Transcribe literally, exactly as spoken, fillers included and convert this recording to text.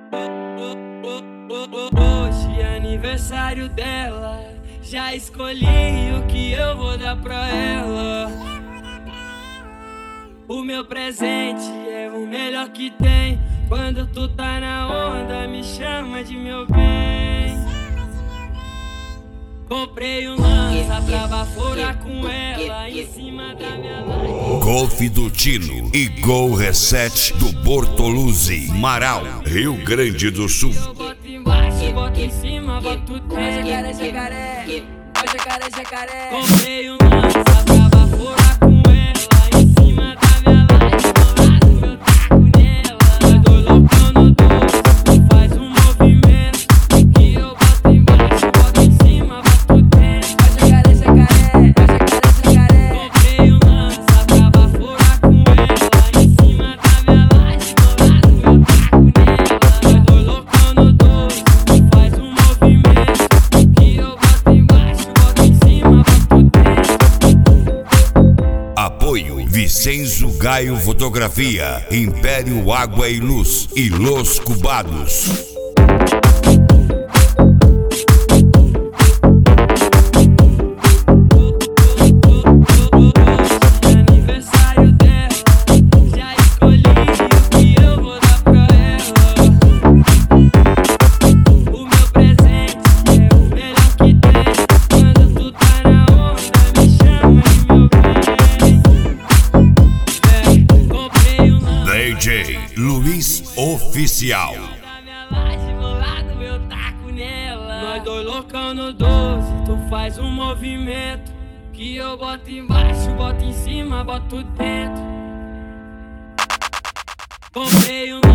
Hoje é aniversário dela, já escolhi o que eu vou dar pra ela. O meu presente é o melhor que tem. Quando tu tá na onda, me chama de meu bem. Comprei um lança pra baforar com ela em cima da minha laje. Golf do Tino e Gol Reset do Bortoluzzi, Marau, Rio Grande do Sul. Eu boto embaixo, boto em cima, boto tudo. Jacaré, jacaré, jacaré, jacaré. Comprei um lança pra baforar com ela em cima da minha laje. Bolado, meu taco nela. Nós dois loucão no doce, tu faz um movimento que eu boto embaixo, boto em cima, boto dentro. Jacaré, jacaré, jacaré, jacaré. Comprei um lança pra baforar com ela em cima da minha laje. Bolado, meu taco nela. Nós dois loucão no doce, tu faz um movimento que eu boto embaixo, boto em cima, boto dentro. Apoio Vicenzo Gaio Fotografia, Império Água e Luz e Los Cubados. Aniversário dela, já escolhi o que eu vou dar pra ela. O meu presente é o melhor que tem. Quando tu tá na onda, me chama de meu bem. É, comprei um lança D J Luiz Oficial. da minha laje, bolado, eu taco nela. Nós dois loucão no doze, tu faz um movimento que eu boto embaixo, boto em cima, boto dentro. Comprei um